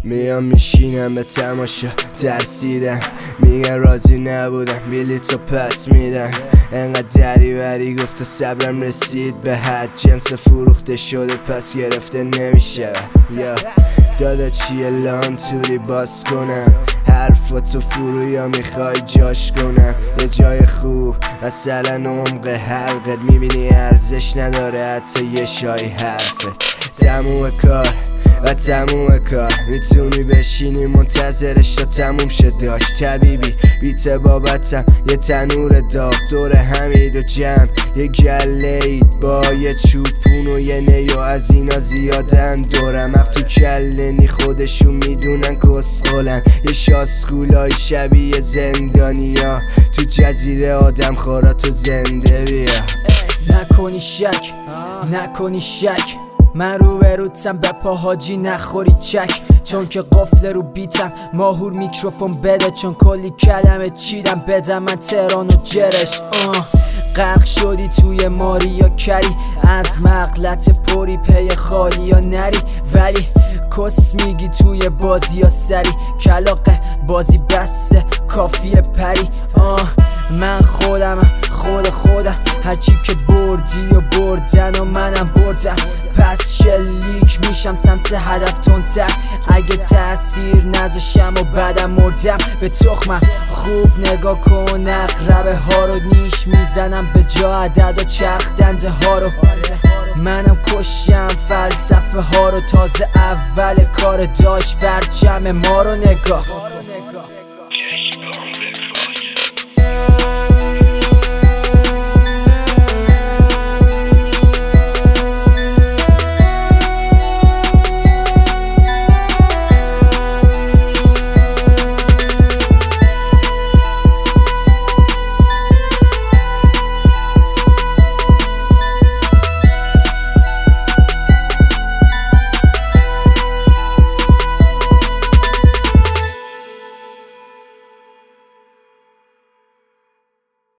میام میشینم به تماشا ترسیدم، میگن راضی نبودم بلیطو پس میدن. انقدر دریوری گفت و صبرم رسید به حد، جنس فروخته شده پس گرفته نمیشه. یا دادا چیه لانتوری باز کنم حرفاتو فرو یا میخوای جاش کنم یه جای خوب مثلا عمق حلقت، میبینی ارزش نداره حتی یه شای حرفت. تموم کار و تموم کار، میتونی بشینی منتظرش تا تموم شه. داشت طبیبی بیت بابتم یه تنور داغ، دور حمید و جمع یه گله اید با یه چوپون و یه نیو، از اینا زیادن دورم اق تو کلنی خودشون میدونن کسخولن. یه شاسکولای شبیه زندانیا تو جزیره آدم خوراتو زنده بیا. نکنی شک نکنی شک، من رو بروتم به پاهاجی نخوری چک، چون که قفل رو بیتم ماهور میکروفون بده، چون کلی کلمه چیدم بدم من تهران و جرش. غرق شدی توی ماری یا کری، از مغلط پری پی خالی یا نری، ولی کس میگی توی بازی یا سری، کلاقه بازی بسته کافیه پری. من خودم خودم، هرچی که بردی و بردن و منم بردم، پس شلیک میشم سمت هدف تندتر. اگه تأثیر نذاشم و بعدم مردم به تخمم، خوب نگاه کن اقربه ها رو نیش میزنم به جا عدد و چرخ دنده ها رو. منم کشیم فلسفه ها رو، تازه اول کار داشت برچم ما رو نگاه.